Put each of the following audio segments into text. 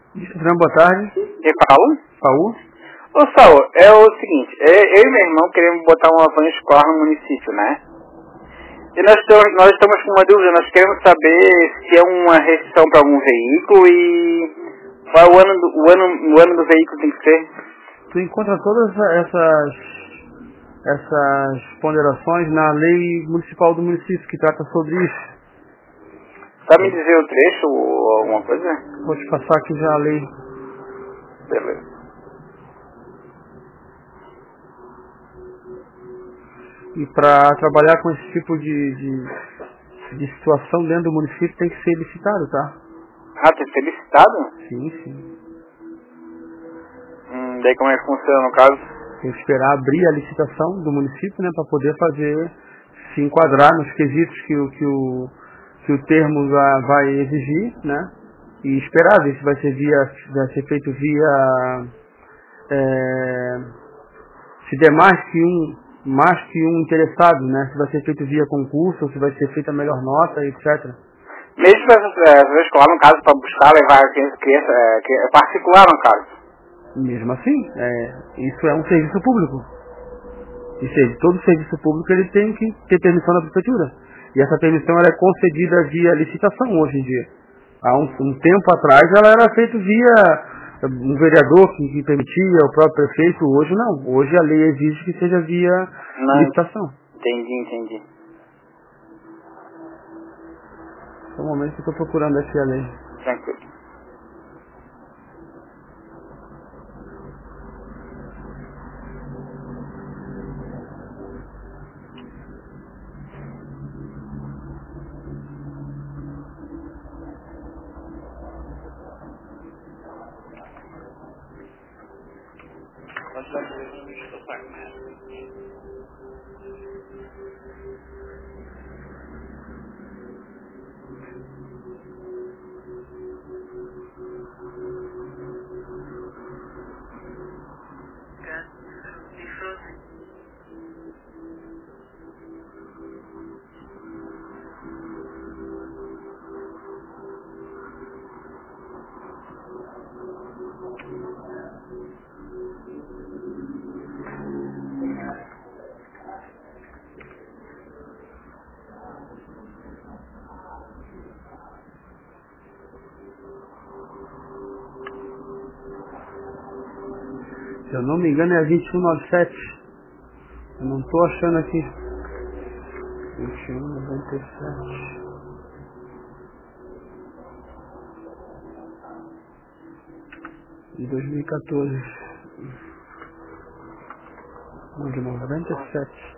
Boa tarde. Quem fala? Saúl. Ô Saúl, é o seguinte, eu e meu irmão queremos botar uma van escolar no município, né? E nós estamos com uma dúvida, nós queremos saber se é uma restrição para algum veículo e qual é o ano do veículo tem que ser. Tu encontra todas essas ponderações na lei municipal do município que trata sobre isso. Sabe me dizer o trecho ou alguma coisa? Vou te passar aqui já a lei. Beleza. E para trabalhar com esse tipo de situação dentro do município tem que ser licitado, tá? Ah, tem que ser licitado? Sim, sim. Daí como é que funciona no caso? Tem que esperar abrir a licitação do município, né, para poder se enquadrar nos quesitos que o termo vai exigir, né? E esperar ver se vai ser feito via se der mais que um interessado, né? Se vai ser feito via concurso, ou se vai ser feita a melhor nota, etc. Mesmo para essa escolar, no caso, para buscar levar a criança, é particular no caso. Mesmo assim, isso é um serviço público. E todo serviço público ele tem que ter permissão da prefeitura. E essa permissão ela é concedida via licitação hoje em dia. Há um tempo atrás ela era feita via um vereador que permitia, o próprio prefeito. Hoje não. Hoje a lei exige que seja via licitação. Entendi. No momento que eu estou procurando aqui a lei. Tranquilo. Se eu não me engano é a 2197. Eu não estou achando aqui. 2197. De 2014. Não, de 97.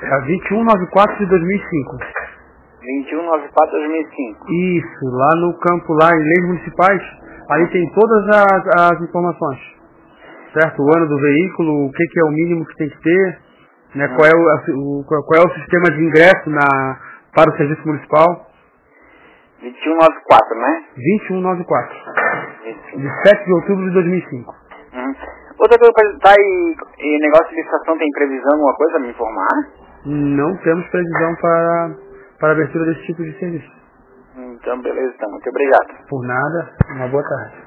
É a 2194 de 2005. 2194 de 2005. Isso, lá no campo, lá em leis municipais, aí tem todas as informações. Certo? O ano do veículo, o que é o mínimo que tem que ter, né? Qual é o sistema de ingresso para o serviço municipal. 2194, né? 2194. 25. De 7 de outubro de 2005. Outra coisa para tá e negócio de licitação, tem previsão, alguma coisa a me informar? Não temos previsão para a abertura desse tipo de serviço. Então, beleza, então. Muito obrigado. Por nada, uma boa tarde.